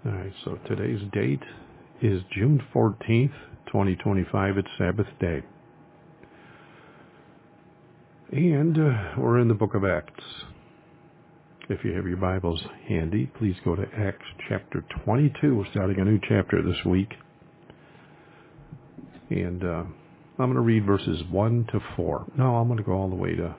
All right, so today's date is June 14th, 2025. It's Sabbath day. And we're in the book of Acts. If you have your Bibles handy, please go to Acts chapter 22. We're starting a new chapter this week. And I'm going to read verses 1 to 4. No, I'm going to go all the way to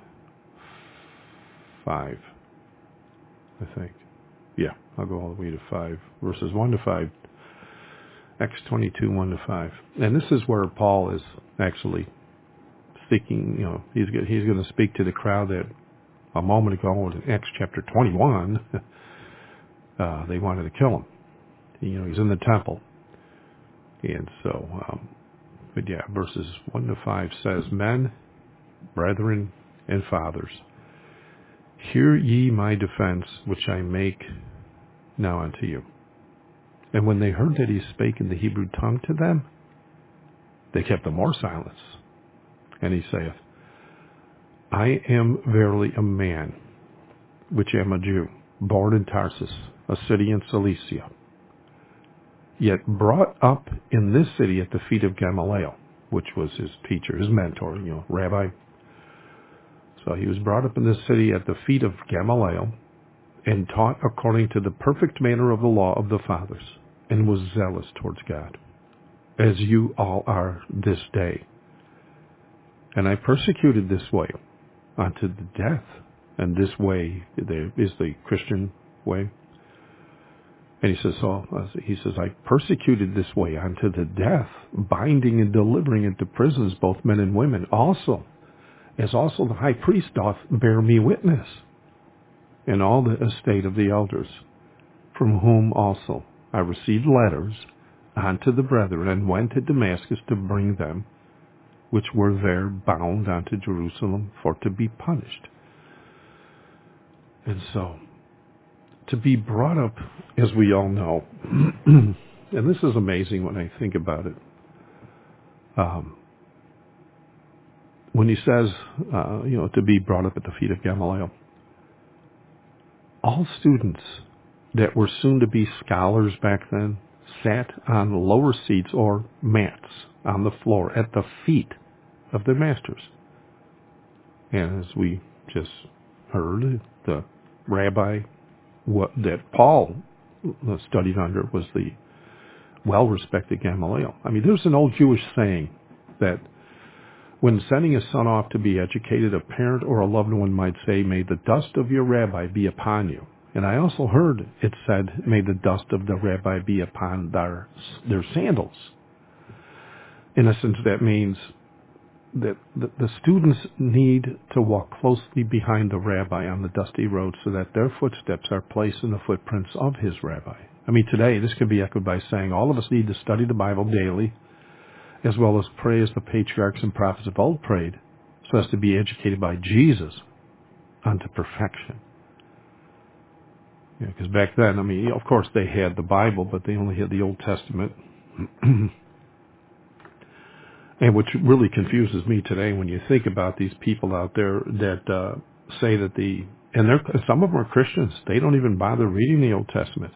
5, I think. Yeah, I'll go all the way to 5. Verses 1 to 5. Acts 22, 1 to 5. And this is where Paul is actually speaking. He's going to speak to the crowd that a moment ago in Acts chapter 21, they wanted to kill him. He's in the temple. And so, but yeah, verses 1 to 5 says, Men, brethren, and fathers, hear ye my defense, which I make now unto you. And when they heard that he spake in the Hebrew tongue to them, they kept the more silence. And he saith, I am verily a man, which am a Jew, born in Tarsus, a city in Cilicia, yet brought up in this city at the feet of Gamaliel, which was his teacher, his mentor, rabbi. So he was brought up in this city at the feet of Gamaliel, and taught according to the perfect manner of the law of the fathers, and was zealous towards God, as you all are this day. And I persecuted this way unto the death, and this way is the Christian way. And he says, I persecuted this way unto the death, binding and delivering into prisons both men and women, also, as also the high priest doth bear me witness, and all the estate of the elders, from whom also I received letters unto the brethren, and went to Damascus to bring them, which were there bound unto Jerusalem, for to be punished. And so, to be brought up, as we all know, and this is amazing when I think about it, when he says, to be brought up at the feet of Gamaliel, all students that were soon to be scholars back then sat on lower seats or mats on the floor at the feet of their masters. And as we just heard, the rabbi that Paul studied under was the well-respected Gamaliel. I mean, there's an old Jewish saying that when sending a son off to be educated, a parent or a loved one might say, may the dust of your rabbi be upon you. And I also heard it said, may the dust of the rabbi be upon their sandals. In essence, that means that the students need to walk closely behind the rabbi on the dusty road so that their footsteps are placed in the footprints of his rabbi. I mean, today, this could be echoed by saying all of us need to study the Bible daily, as well as pray as the patriarchs and prophets of old prayed, so as to be educated by Jesus unto perfection. Because back then, I mean, of course they had the Bible, but they only had the Old Testament. And which really confuses me today when you think about these people out there that say that some of them are Christians, they don't even bother reading the Old Testament.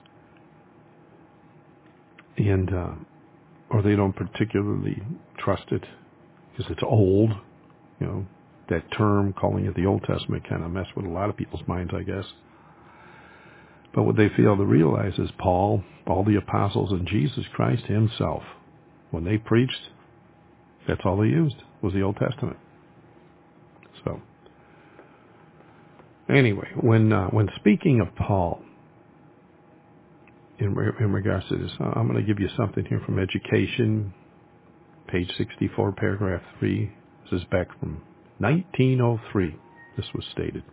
And, or they don't particularly trust it because it's old. That term, calling it the Old Testament, kind of messed with a lot of people's minds, I guess. But what they fail to realize is Paul, all the apostles, and Jesus Christ himself, when they preached, that's all they used, was the Old Testament. So, anyway, when speaking of Paul, in regards to this, I'm going to give you something here from Education, page 64, paragraph 3. This is back from 1903. This was stated.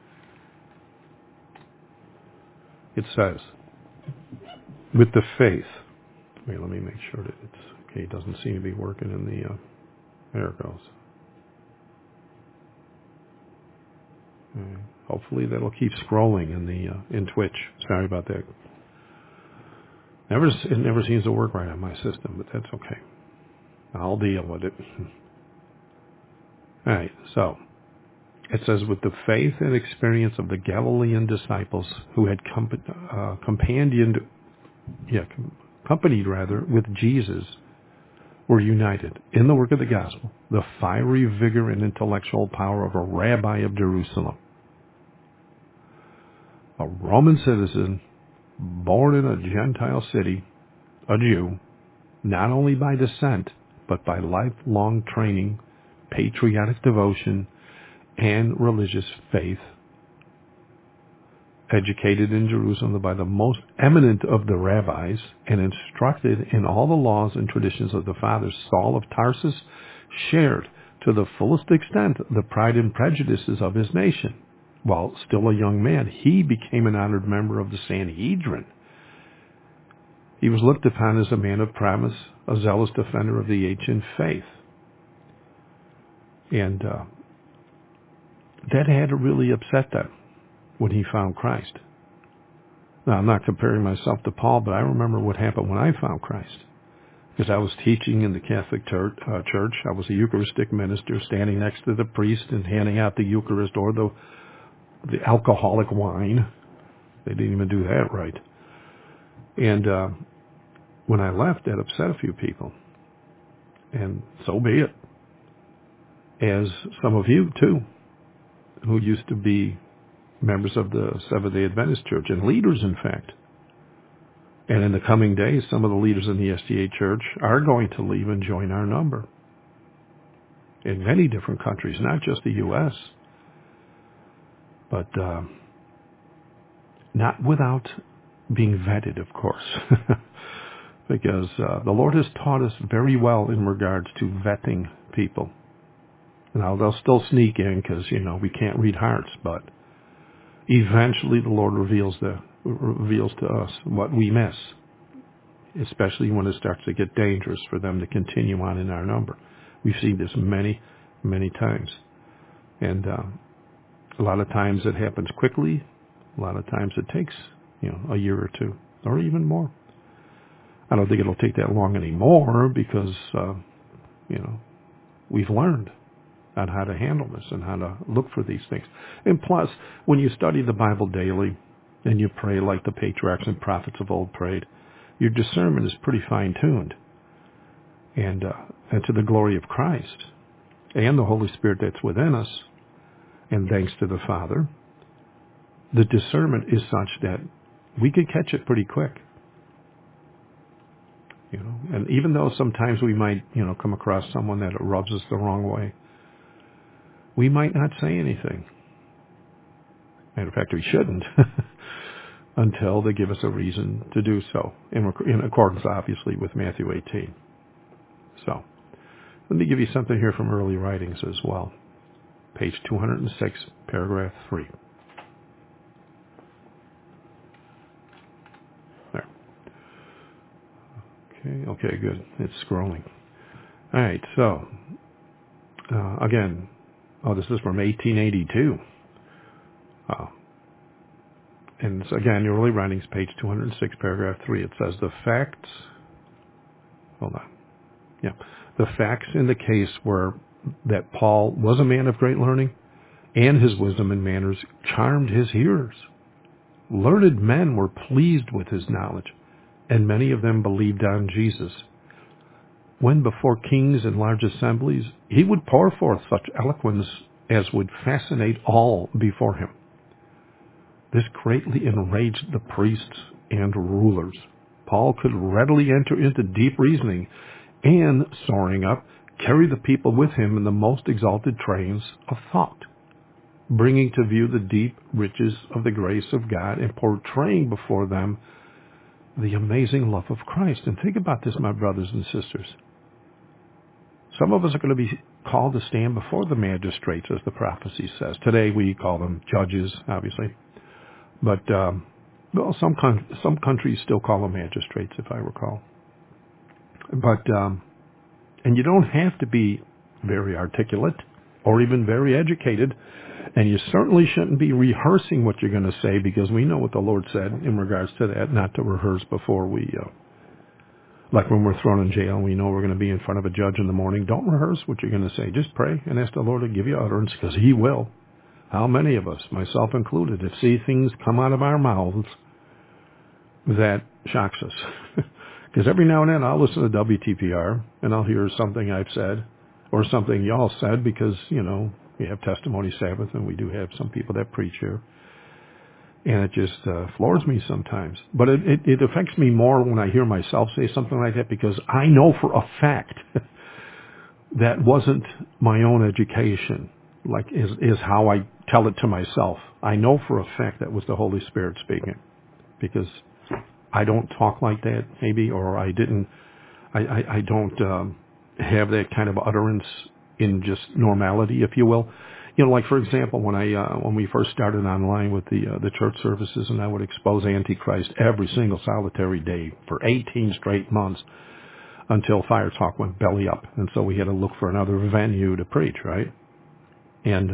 It says, with the faith, wait, let me make sure that it's okay. It doesn't seem to be working in the, there it goes. Hopefully that'll keep scrolling in Twitch. Sorry about that. It never seems to work right on my system, but that's okay. I'll deal with it. All right, so it says, with the faith and experience of the Galilean disciples who had companioned accompanied with Jesus were united in the work of the gospel, the fiery vigor and intellectual power of a rabbi of Jerusalem, a Roman citizen born in a Gentile city, a Jew, not only by descent, but by lifelong training, patriotic devotion, and religious faith, educated in Jerusalem by the most eminent of the rabbis, and instructed in all the laws and traditions of the fathers, Saul of Tarsus shared to the fullest extent the pride and prejudices of his nation. While still a young man, he became an honored member of the Sanhedrin. He was looked upon as a man of promise, a zealous defender of the ancient faith. And that had to really upset them when he found Christ. Now, I'm not comparing myself to Paul, but I remember what happened when I found Christ. Because I was teaching in the Catholic church. I was a Eucharistic minister, standing next to the priest and handing out the Eucharist or the alcoholic wine. They didn't even do that right. And when I left, that upset a few people. And so be it. As some of you, too, who used to be members of the Seventh-day Adventist Church, and leaders, in fact. And in the coming days, some of the leaders in the SDA Church are going to leave and join our number. In many different countries, not just the U.S., but not without being vetted, of course. Because the Lord has taught us very well in regards to vetting people. Now, they'll still sneak in because, we can't read hearts, but eventually the Lord reveals to us what we miss, especially when it starts to get dangerous for them to continue on in our number. We've seen this many, many times. And a lot of times it happens quickly. A lot of times it takes, a year or two, or even more. I don't think it'll take that long anymore because, we've learned on how to handle this and how to look for these things. And plus, when you study the Bible daily and you pray like the patriarchs and prophets of old prayed, your discernment is pretty fine-tuned. And to the glory of Christ and the Holy Spirit that's within us, and thanks to the Father, the discernment is such that we can catch it pretty quick. And even though sometimes we might, come across someone that rubs us the wrong way, we might not say anything. Matter of fact, we shouldn't until they give us a reason to do so, in accordance, obviously, with Matthew 18. So, let me give you something here from early writings as well. Page 206, paragraph 3. There. Okay, good. It's scrolling. All right, so, again, this is from 1882. And so again, your early writings, page 206, paragraph 3. It says, the facts in the case were that Paul was a man of great learning, and his wisdom and manners charmed his hearers. Learned men were pleased with his knowledge, and many of them believed on Jesus. When before kings and large assemblies, he would pour forth such eloquence as would fascinate all before him. This greatly enraged the priests and rulers. Paul could readily enter into deep reasoning and, soaring up, carry the people with him in the most exalted trains of thought, bringing to view the deep riches of the grace of God and portraying before them the amazing love of Christ. And think about this, my brothers and sisters. Some of us are going to be called to stand before the magistrates, as the prophecy says. Today we call them judges, obviously. But, some countries still call them magistrates, if I recall. But, and you don't have to be very articulate or even very educated, and you certainly shouldn't be rehearsing what you're going to say, because we know what the Lord said in regards to that, not to rehearse before we, like when we're thrown in jail and we know we're going to be in front of a judge in the morning. Don't rehearse what you're going to say. Just pray and ask the Lord to give you utterance, because He will. How many of us, myself included, have seen things come out of our mouths that shocks us. Because every now and then I'll listen to WTPR and I'll hear something I've said or something y'all said because, we have Testimony Sabbath and we do have some people that preach here. And it just floors me sometimes. But it affects me more when I hear myself say something like that because I know for a fact that wasn't my own education, is how I tell it to myself. I know for a fact that was the Holy Spirit speaking because I don't talk like that maybe, or I don't have that kind of utterance in just normality, if you will. Like for example, when we first started online with the church services, and I would expose Antichrist every single solitary day for 18 straight months until Fire Talk went belly up, and so we had to look for another venue to preach, right? And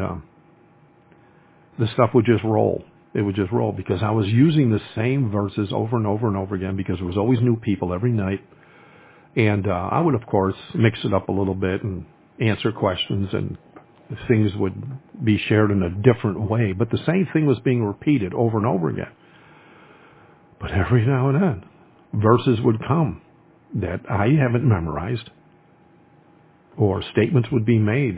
the stuff would just roll. It would just roll because I was using the same verses over and over and over again because there was always new people every night, and I would of course mix it up a little bit and answer questions and things would be shared in a different way, but the same thing was being repeated over and over again. But every now and then, verses would come that I haven't memorized, or statements would be made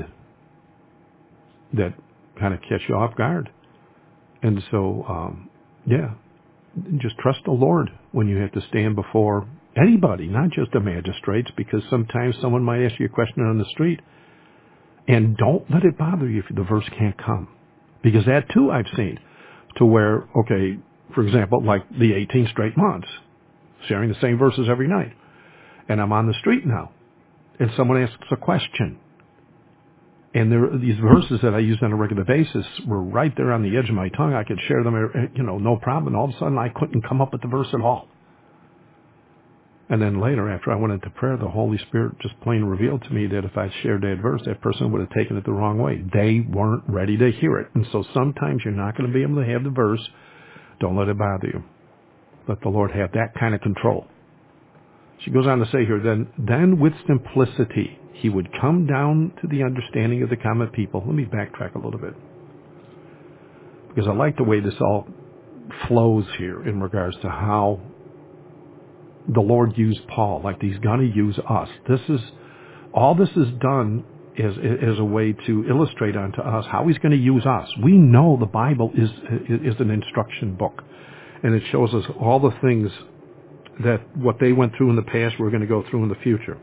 that kind of catch you off guard. And so, just trust the Lord when you have to stand before anybody, not just the magistrates, because sometimes someone might ask you a question on the street. And don't let it bother you if the verse can't come. Because that too I've seen. To where, okay, for example, like the 18 straight months, sharing the same verses every night. And I'm on the street now. And someone asks a question. And these verses that I use on a regular basis were right there on the edge of my tongue. I could share them, no problem. And all of a sudden I couldn't come up with the verse at all. And then later, after I went into prayer, the Holy Spirit just plain revealed to me that if I shared that verse, that person would have taken it the wrong way. They weren't ready to hear it. And so sometimes you're not going to be able to have the verse. Don't let it bother you. Let the Lord have that kind of control. She goes on to say here, then with simplicity, he would come down to the understanding of the common people. Let me backtrack a little bit. Because I like the way this all flows here in regards to how the Lord used Paul, like he's going to use us. All this is done is a way to illustrate unto us how he's going to use us. We know the Bible is an instruction book, and it shows us all the things that what they went through in the past we're going to go through in the future.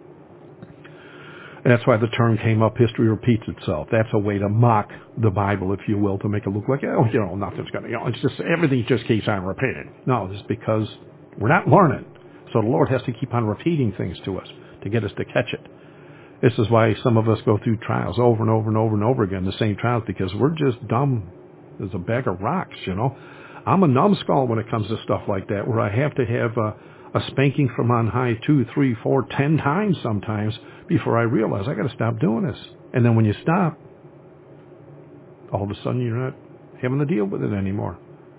And that's why the term came up, history repeats itself. That's a way to mock the Bible, if you will, to make it look like, nothing's going to, it's just, everything just keeps on repeating. No, it's because we're not learning. So the Lord has to keep on repeating things to us to get us to catch it. This is why some of us go through trials over and over and over and over again, the same trials, because we're just dumb as a bag of rocks, I'm a numbskull when it comes to stuff like that, where I have to have a spanking from on high 2, 3, 4, 10 times sometimes before I realize I got to stop doing this. And then when you stop, all of a sudden you're not having to deal with it anymore.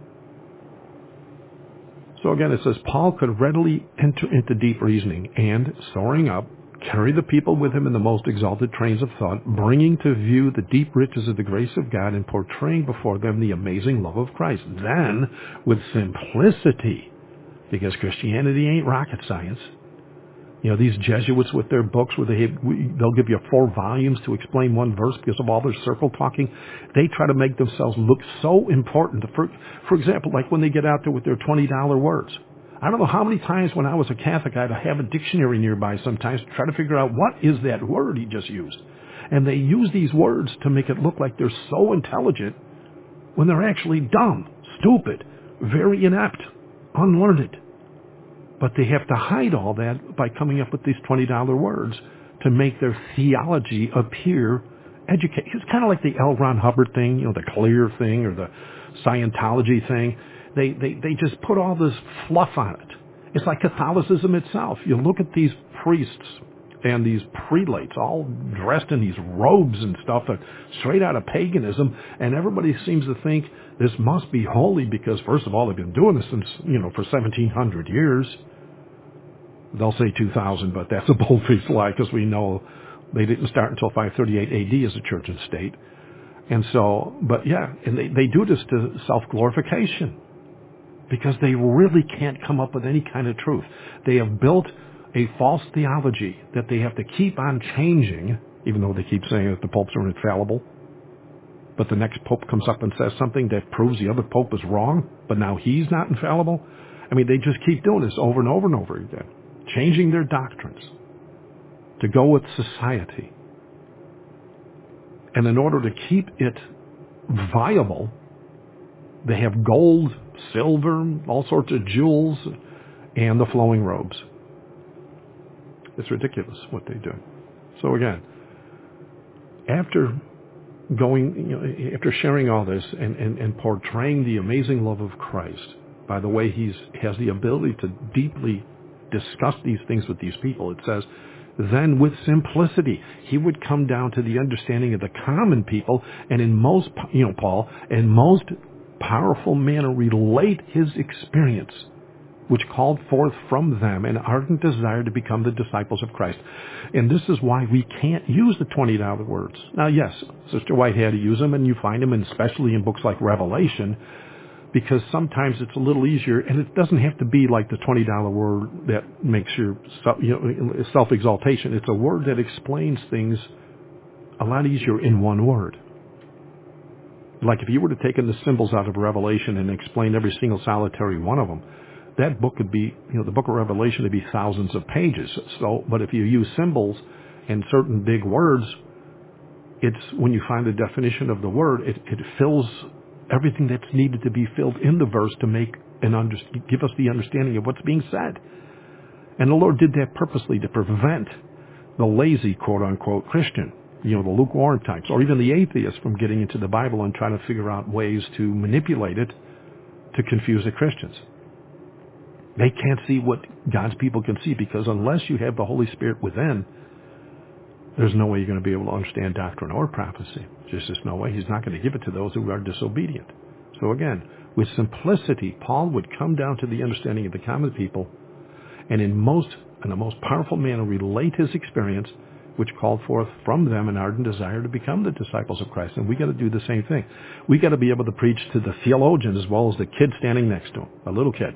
So again, it says, Paul could readily enter into deep reasoning and, soaring up, carry the people with him in the most exalted trains of thought, bringing to view the deep riches of the grace of God and portraying before them the amazing love of Christ. Then, with simplicity, because Christianity ain't rocket science. These Jesuits with their books where they'll give you 4 volumes to explain one verse because of all their circle talking. They try to make themselves look so important. For example, like when they get out there with their $20 words. I don't know how many times when I was a Catholic I'd have a dictionary nearby sometimes to try to figure out what is that word he just used. And they use these words to make it look like they're so intelligent when they're actually dumb, stupid, very inept, unlearned. But they have to hide all that by coming up with these $20 words to make their theology appear educated. It's kind of like the L. Ron Hubbard thing, the clear thing, or the Scientology thing. They just put all this fluff on it. It's like Catholicism itself. You look at these priests and these prelates all dressed in these robes and stuff straight out of paganism, and everybody seems to think this must be holy because, first of all, they've been doing this since, for 1,700 years. They'll say 2,000, but that's a bold-faced lie because we know they didn't start until 538 AD as a church and state. And so, and they do this to self-glorification. because they really can't come up with any kind of truth. They have built a false theology that they have to keep on changing, even though they keep saying that the popes are infallible. But the next pope comes up and says something that proves the other pope is wrong, but now he's not infallible. I mean, they just keep doing this over and over and over again, changing their doctrines to go with society. And in order to keep it viable, they have gold, silver, all sorts of jewels, and the flowing robes. It's ridiculous what they do. So again, after after sharing all this and portraying the amazing love of Christ, by the way he has the ability to deeply discuss these things with these people, it says, then with simplicity, he would come down to the understanding of the common people, and in most, Paul, in most powerful manner relate his experience, which called forth from them an ardent desire to become the disciples of Christ. And this is why we can't use the $20 words. Now, yes, Sister White had to use them, and you find them, especially in books like Revelation, because sometimes it's a little easier, and it doesn't have to be like the $20 word that makes your self-exaltation. It's a word that explains things a lot easier in one word. Like if you were to take in the symbols out of Revelation and explain every single solitary one of them, that book could be, the book of Revelation would be thousands of pages. So, but if you use symbols and certain big words, it's when you find the definition of the word, it fills everything that's needed to be filled in the verse to give us the understanding of what's being said. And the Lord did that purposely to prevent the lazy, quote-unquote, Christian, the lukewarm types, or even the atheists from getting into the Bible and trying to figure out ways to manipulate it to confuse the Christians. They can't see what God's people can see, because unless you have the Holy Spirit within, there's no way you're going to be able to understand doctrine or prophecy. Just there's no way. He's not going to give it to those who are disobedient. So again, with simplicity, Paul would come down to the understanding of the common people, and in the most powerful manner relate his experience, which called forth from them an ardent desire to become the disciples of Christ. And we got to do the same thing. We got to be able to preach to the theologian as well as the kid standing next to him, a little kid.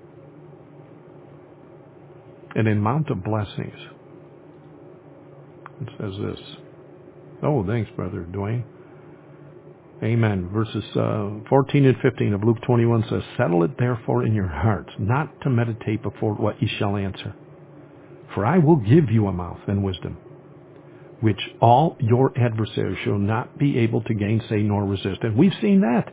And in Mount of Blessings, it says this. Oh, thanks, Brother Dwayne. Amen. Verses 14 and 15 of Luke 21 says, settle it therefore in your hearts, not to meditate before what ye shall answer. For I will give you a mouth and wisdom, which all your adversaries shall not be able to gainsay nor resist. And we've seen that.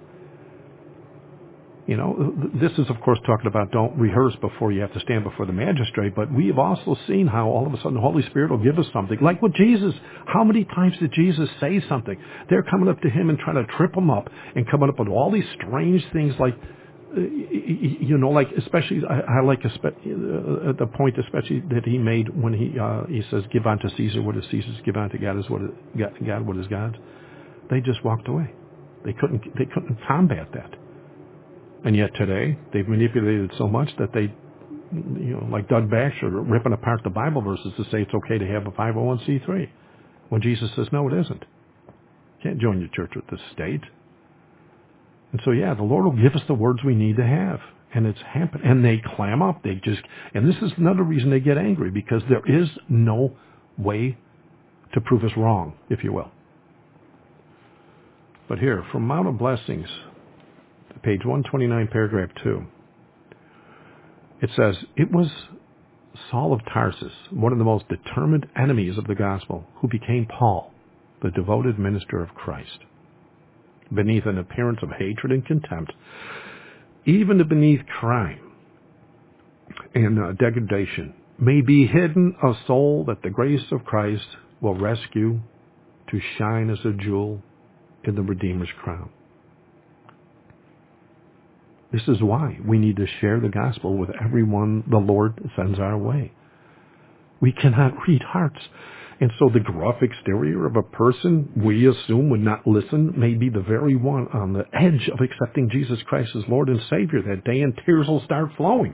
This is, of course, talking about don't rehearse before you have to stand before the magistrate, but we have also seen how all of a sudden the Holy Spirit will give us something. Like with Jesus, how many times did Jesus say something? They're coming up to him and trying to trip him up and coming up with all these strange things like, especially, I like the point especially that he made when he says, give unto Caesar what is Caesar's, give unto God what is God's. They just walked away. They couldn't combat that. And yet today, they've manipulated it so much that they, like Doug Bash, are ripping apart the Bible verses to say it's okay to have a 501c3. When Jesus says, no, it isn't. You can't join your church with the state. And so, the Lord will give us the words we need to have. And it's happened. And they clam up. And this is another reason they get angry, because there is no way to prove us wrong, if you will. But here, from Mount of Blessings, page 129, paragraph 2. It says, it was Saul of Tarsus, one of the most determined enemies of the gospel, who became Paul, the devoted minister of Christ. Beneath an appearance of hatred and contempt, even beneath crime and degradation, may be hidden a soul that the grace of Christ will rescue to shine as a jewel in the Redeemer's crown. This is why we need to share the gospel with everyone the Lord sends our way. We cannot read hearts. And so the gruff exterior of a person we assume would not listen may be the very one on the edge of accepting Jesus Christ as Lord and Savior that day, and tears will start flowing.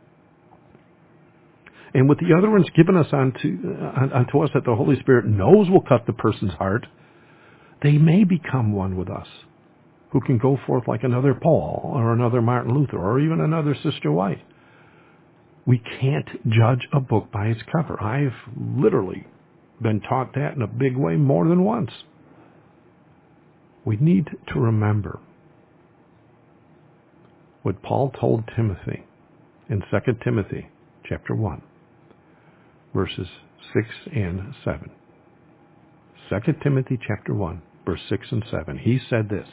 And with the utterance given us unto us that the Holy Spirit knows will cut the person's heart, they may become one with us, who can go forth like another Paul or another Martin Luther or even another Sister White. We can't judge a book by its cover. I've literally been taught that in a big way more than once. We need to remember what Paul told Timothy in 2 Timothy chapter 1, verses 6 and 7. 2 Timothy chapter 1, verse 6 and 7. He said this.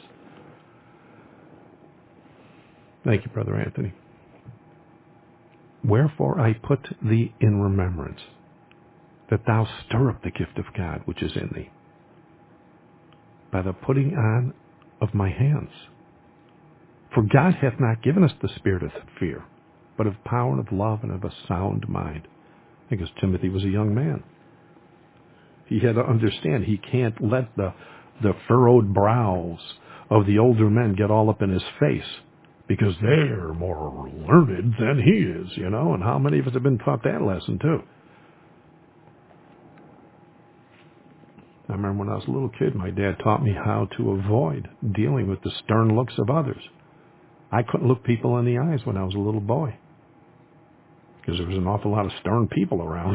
Thank you, Brother Anthony. Wherefore I put thee in remembrance, that thou stir up the gift of God which is in thee, by the putting on of my hands. For God hath not given us the spirit of fear, but of power and of love and of a sound mind. Because Timothy was a young man. He had to understand he can't let the furrowed brows of the older men get all up in his face, because they're more learned than he is, and how many of us have been taught that lesson too? I remember when I was a little kid, my dad taught me how to avoid dealing with the stern looks of others. I couldn't look people in the eyes when I was a little boy, because there was an awful lot of stern people around.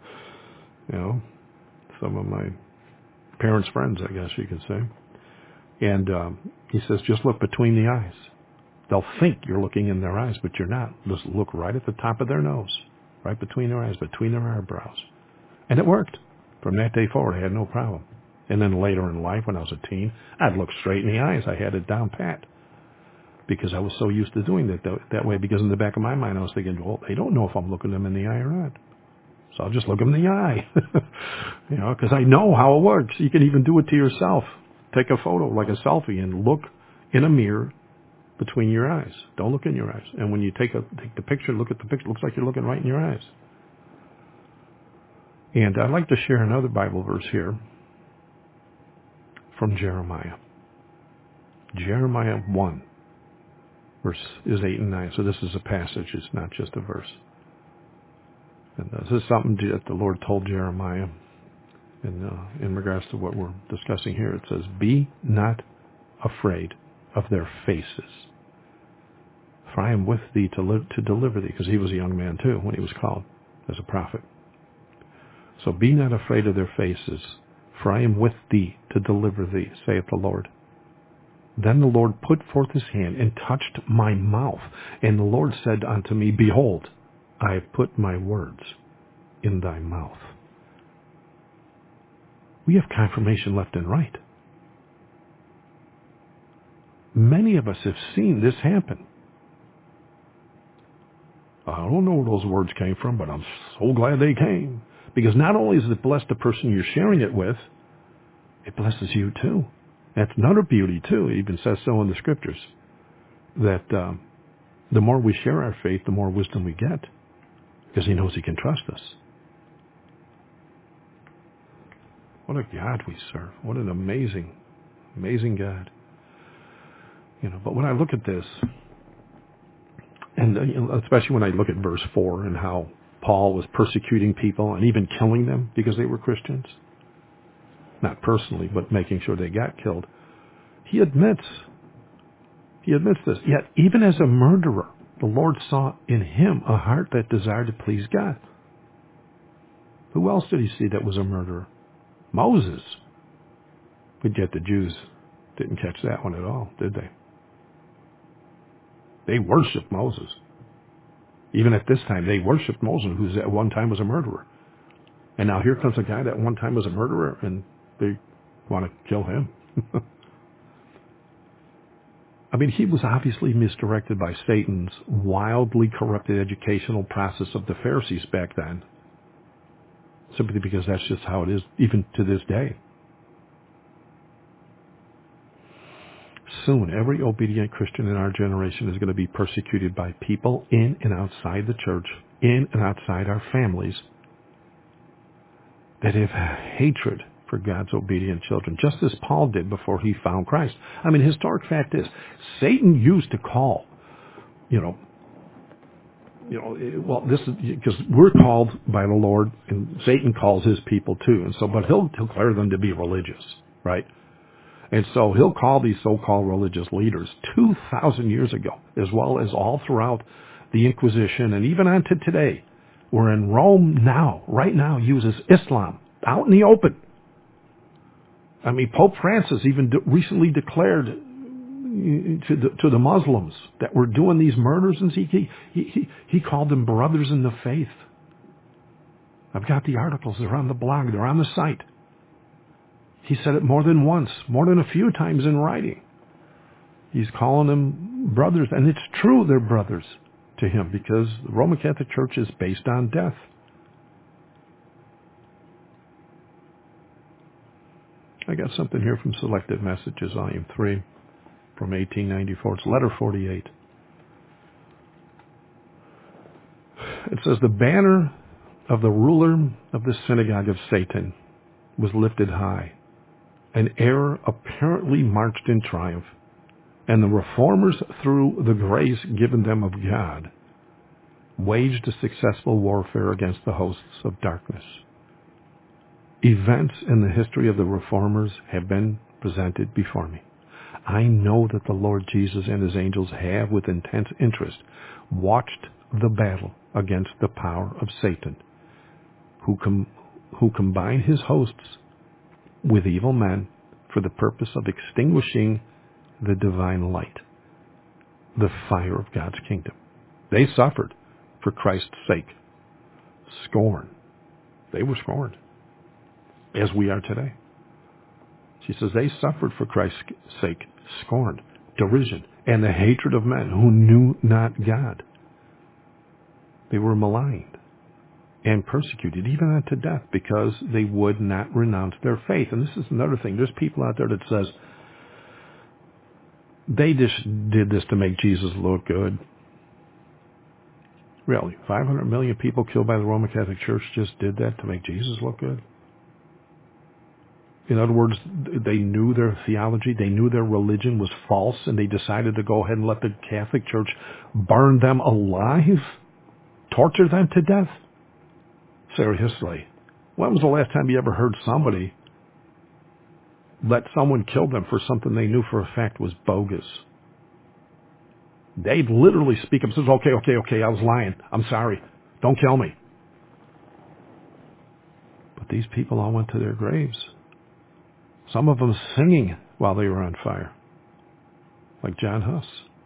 Some of my parents' friends, I guess you could say. And he says, just look between the eyes. They'll think you're looking in their eyes, but you're not. Just look right at the top of their nose, right between their eyes, between their eyebrows. And it worked. From that day forward, I had no problem. And then later in life, when I was a teen, I'd look straight in the eyes. I had it down pat, because I was so used to doing that way, because in the back of my mind, I was thinking, well, they don't know if I'm looking them in the eye or not. So I'll just look them in the eye, because I know how it works. You can even do it to yourself. Take a photo, like a selfie, and look in a mirror between your eyes. Don't look in your eyes. And when you take the picture, look at the picture. It looks like you're looking right in your eyes. And I'd like to share another Bible verse here from Jeremiah. Jeremiah 1, verse is 8 and 9. So this is a passage. It's not just a verse. And this is something that the Lord told Jeremiah in regards to what we're discussing here. It says, be not afraid of their faces, for I am with thee to deliver thee. Because he was a young man too when he was called as a prophet. So be not afraid of their faces, for I am with thee to deliver thee, saith the Lord. Then the Lord put forth his hand and touched my mouth. And the Lord said unto me, behold, I have put my words in thy mouth. We have confirmation left and right. Many of us have seen this happen. I don't know where those words came from, but I'm so glad they came. Because not only does it bless the person you're sharing it with, it blesses you too. That's another beauty too. It even says so in the scriptures, that the more we share our faith, the more wisdom we get, because he knows he can trust us. What a God we serve. What an amazing, amazing God. But when I look at this, and especially when I look at verse 4 and how Paul was persecuting people and even killing them because they were Christians, not personally, but making sure they got killed, he admits this. Yet even as a murderer, the Lord saw in him a heart that desired to please God. Who else did he see that was a murderer? Moses. But yet the Jews didn't catch that one at all, did they? They worshiped Moses. Even at this time, they worshiped Moses, who at one time was a murderer. And now here comes a guy that one time was a murderer, and they want to kill him. I mean, he was obviously misdirected by Satan's wildly corrupted educational process of the Pharisees back then, simply because that's just how it is, even to this day. Soon, every obedient Christian in our generation is going to be persecuted by people in and outside the church, in and outside our families, that have hatred for God's obedient children, just as Paul did before he found Christ. I mean, historic fact is, Satan used to call, well, this is because we're called by the Lord, and Satan calls his people too, and so, but he'll declare them to be religious, right? And so he'll call these so-called religious leaders 2,000 years ago, as well as all throughout the Inquisition and even on to today, where in Rome now, right now, uses Islam out in the open. I mean, Pope Francis even recently declared to the Muslims that were doing these murders, and he called them brothers in the faith. I've got the articles. They're on the blog. They're on the site. He said it more than once, more than a few times in writing. He's calling them brothers, and it's true they're brothers to him because the Roman Catholic Church is based on death. I got something here from Selected Messages, Volume 3, from 1894. It's letter 48. It says, the banner of the ruler of the synagogue of Satan was lifted high. An error apparently marched in triumph, and the reformers, through the grace given them of God, waged a successful warfare against the hosts of darkness. Events in the history of the reformers have been presented before me. I know that the Lord Jesus and his angels have, with intense interest, watched the battle against the power of Satan, who combine his hosts with evil men for the purpose of extinguishing the divine light, the fire of God's kingdom. They suffered for Christ's sake. Scorn. They were scorned, as we are today. She says they suffered for Christ's sake, scorned, derision, and the hatred of men who knew not God. They were maligned and persecuted, even unto death, because they would not renounce their faith. And this is another thing. There's people out there that says, they just did this to make Jesus look good. Really? 500 million people killed by the Roman Catholic Church just did that to make Jesus look good? In other words, they knew their theology, they knew their religion was false, and they decided to go ahead and let the Catholic Church burn them alive, torture them to death. Seriously, when was the last time you ever heard somebody let someone kill them for something they knew for a fact was bogus? They'd literally speak up and says, okay, I was lying. I'm sorry. Don't kill me. But these people all went to their graves. Some of them singing while they were on fire, like John Huss.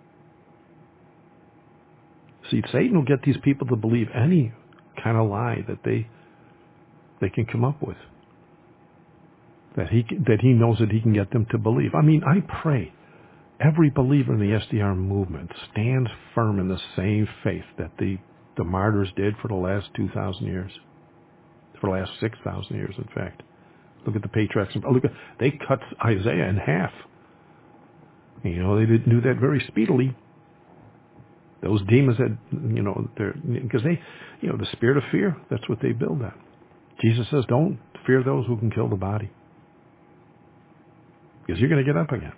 See, Satan will get these people to believe any kind of lie that they can come up with, that he knows that he can get them to believe. I mean, I pray every believer in the SDR movement stands firm in the same faith that the martyrs did for the last 2,000 years, for the last 6,000 years, in fact. Look at the patriarchs. They cut Isaiah in half. You know, they knew that very speedily. Those demons that, because the spirit of fear, that's what they build on. Jesus says, don't fear those who can kill the body, because you're going to get up again.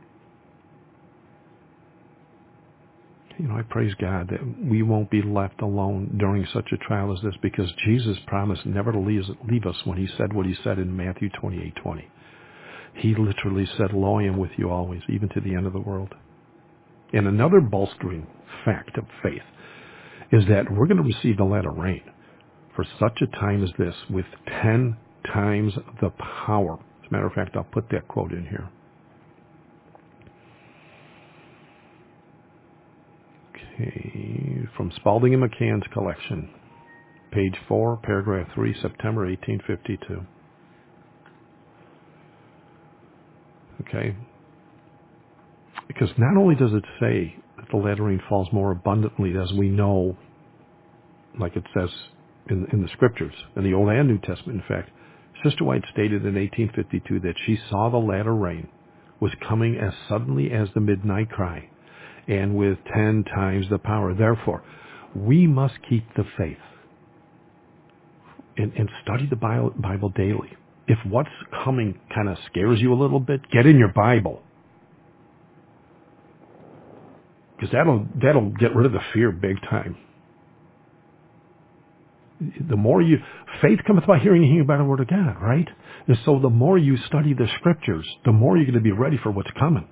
I praise God that we won't be left alone during such a trial as this, because Jesus promised never to leave us when he said what he said in Matthew 28:20. He literally said, lo, I am with you always, even to the end of the world. And another bolstering fact of faith is that we're going to receive the latter rain for such a time as this, with 10 times the power. As a matter of fact, I'll put that quote in here. Okay, from Spalding and McCann's collection, page 4, paragraph 3, September 1852. Okay, because not only does it say that the latter rain falls more abundantly, as we know, like it says in the scriptures, in the Old and New Testament, in fact, Sister White stated in 1852 that she saw the latter rain was coming as suddenly as the midnight cry, and with 10 times the power. Therefore, we must keep the faith and study the Bible daily. If what's coming kind of scares you a little bit, get in your Bible, because that'll get rid of the fear big time. The more faith cometh by hearing and hearing by the word of God, right? And so the more you study the scriptures, the more you're going to be ready for what's coming.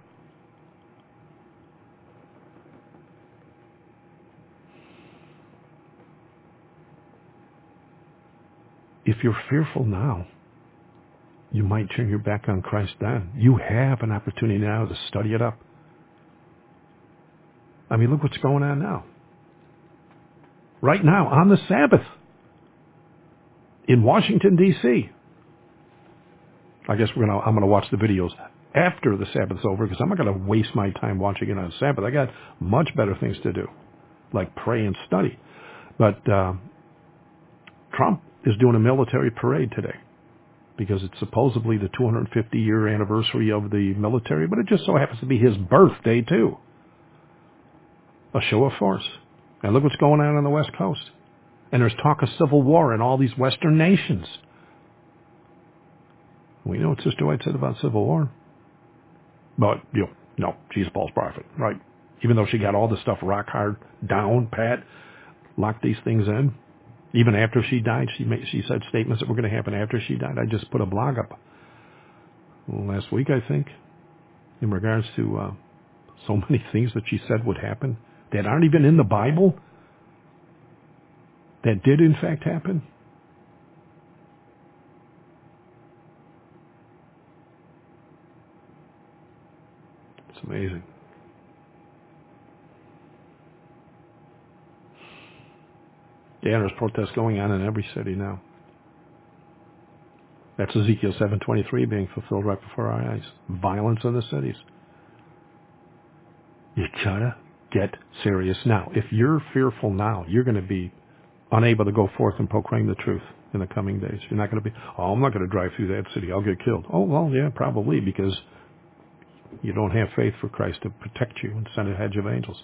If you're fearful now, you might turn your back on Christ then. You have an opportunity now to study it up. I mean, look what's going on now. Right now, on the Sabbath, in Washington, D.C. I guess I'm going to watch the videos after the Sabbath's over because I'm not going to waste my time watching it on Sabbath. I got much better things to do, like pray and study. But Trump is doing a military parade today because it's supposedly the 250-year anniversary of the military, but it just so happens to be his birthday, too. A show of force. And look what's going on the West Coast. And there's talk of civil war in all these Western nations. We know what Sister White said about civil war. But, no, she's a false prophet, right? Even though she got all the stuff rock hard down, pat, locked these things in. Even after she died, she said statements that were going to happen after she died. I just put a blog up last week, I think, in regards to so many things that she said would happen that aren't even in the Bible that did in fact happen. It's amazing. Yeah, there's protests going on in every city now. That's Ezekiel 7:23 being fulfilled right before our eyes. Violence in the cities. You gotta get serious now. If you're fearful now, you're going to be unable to go forth and proclaim the truth in the coming days. You're not going to be, I'm not going to drive through that city. I'll get killed. Oh, well, yeah, probably, because you don't have faith for Christ to protect you and send a hedge of angels.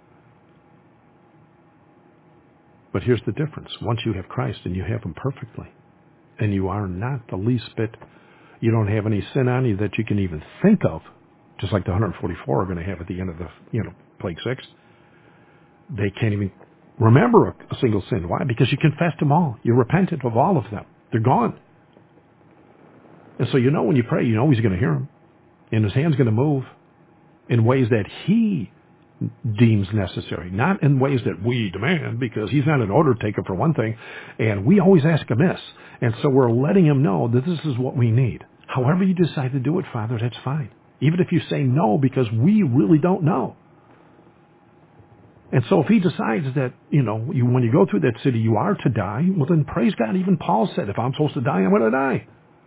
But here's the difference. Once you have Christ and you have him perfectly, and you are not the least bit, you don't have any sin on you that you can even think of, just like the 144 are going to have at the end of the, plague 6. They can't even remember a single sin. Why? Because you confessed them all. You repented of all of them. They're gone. And so when you pray, he's going to hear them. And his hand's going to move in ways that he deems necessary, not in ways that we demand, because he's not an order taker for one thing, and we always ask amiss. And so we're letting him know that this is what we need. However you decide to do it, Father, that's fine. Even if you say no, because we really don't know. And so if he decides that, when you go through that city, you are to die, well then praise God. Even Paul said, if I'm supposed to die, I'm going to die.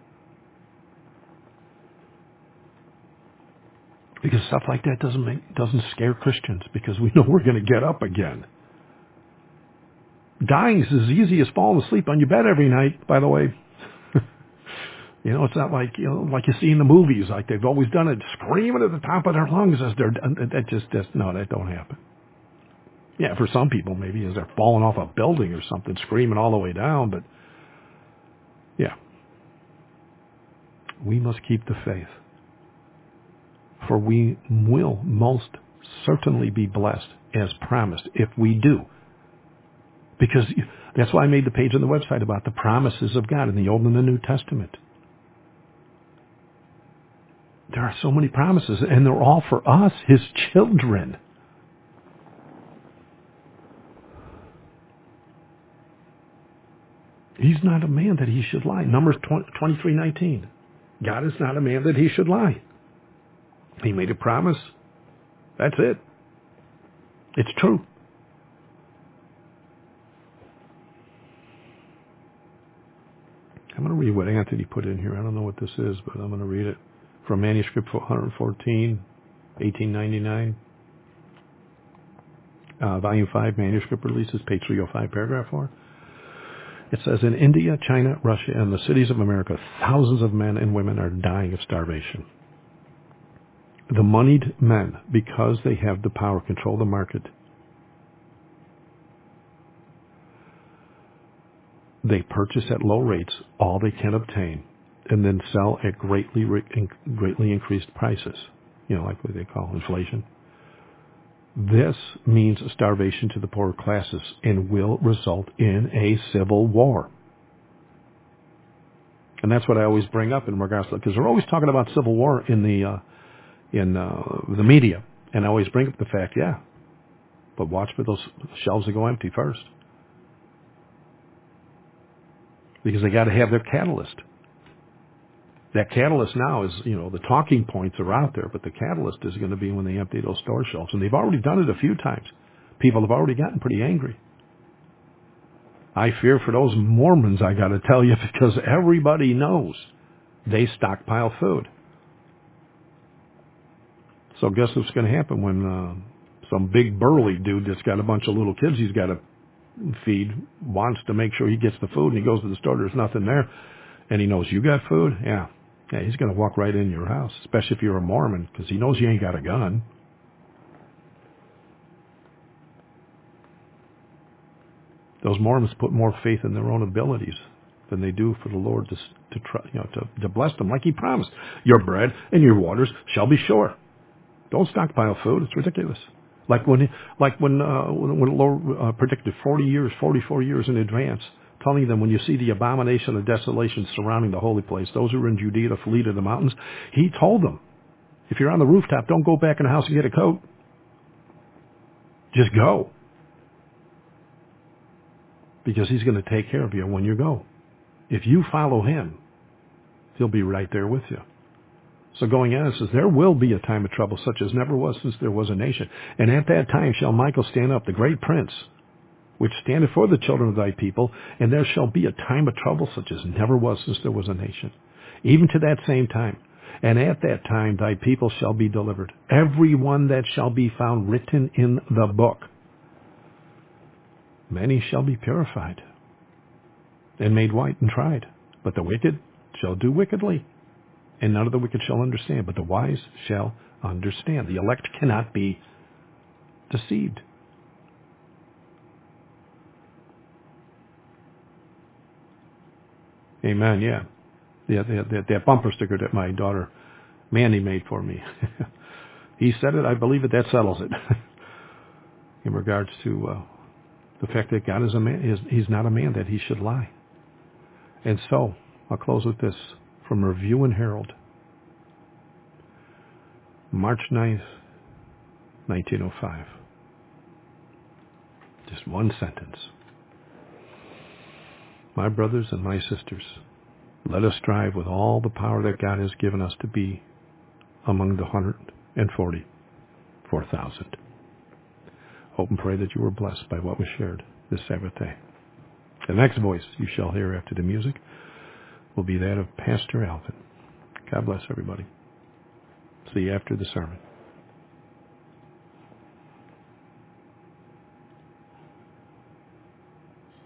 Because stuff like that doesn't scare Christians, because we know we're going to get up again. Dying is as easy as falling asleep on your bed every night, by the way. It's not like, like you see in the movies, like they've always done it, screaming at the top of their lungs as they're, that don't happen. Yeah, for some people, maybe as they're falling off a building or something, screaming all the way down, but yeah. We must keep the faith. For we will most certainly be blessed as promised if we do. Because that's why I made the page on the website about the promises of God in the Old and the New Testament. There are so many promises, and they're all for us, his children. He's not a man that he should lie. Numbers 23:19. God is not a man that he should lie. He made a promise. That's it. It's true. I'm going to read what Anthony put in here. I don't know what this is, but I'm going to read it from manuscript 114, 1899. Volume 5, manuscript releases, page 305, paragraph 4. It says, in India, China, Russia, and the cities of America, thousands of men and women are dying of starvation. The moneyed men, because they have the power, control the market. They purchase at low rates all they can obtain and then sell at greatly increased prices, like what they call inflation. This means starvation to the poorer classes and will result in a civil war. And that's what I always bring up in regards to, because they're always talking about civil war in the media. And I always bring up the fact, yeah, but watch for those shelves to go empty first. Because they got to have their catalyst. That catalyst now is, the talking points are out there, but the catalyst is going to be when they empty those store shelves. And they've already done it a few times. People have already gotten pretty angry. I fear for those Mormons, I got to tell you, because everybody knows they stockpile food. So guess what's going to happen when some big burly dude that's got a bunch of little kids he's got to feed wants to make sure he gets the food, and he goes to the store, there's nothing there, and he knows you got food? Yeah, he's going to walk right in your house, especially if you're a Mormon, because he knows you ain't got a gun. Those Mormons put more faith in their own abilities than they do for the Lord to try, to bless them, like He promised. Your bread and your waters shall be sure. Don't stockpile food; it's ridiculous. Like when the Lord predicted 44 years in advance, telling them when you see the abomination of desolation surrounding the holy place, those who are in Judea to flee to the mountains. He told them, if you're on the rooftop, don't go back in the house and get a coat. Just go. Because He's going to take care of you when you go. If you follow Him, He'll be right there with you. So going on, it says, there will be a time of trouble such as never was since there was a nation. And at that time shall Michael stand up, the great prince, which standeth for the children of thy people, and there shall be a time of trouble such as never was since there was a nation. Even to that same time. And at that time thy people shall be delivered, every one that shall be found written in the book. Many shall be purified and made white and tried, but the wicked shall do wickedly, and none of the wicked shall understand, but the wise shall understand. The elect cannot be deceived. Amen, yeah. That bumper sticker that my daughter Mandy made for me. He said it, I believe it, that settles it. In regards to the fact that God is a man, He's not a man that He should lie. And so, I'll close with this from Review and Herald. March 9th, 1905. Just one sentence. My brothers and my sisters, let us strive with all the power that God has given us to be among the 144,000. Hope and pray that you were blessed by what was shared this Sabbath day. The next voice you shall hear after the music will be that of Pastor Alvin. God bless everybody. See you after the sermon.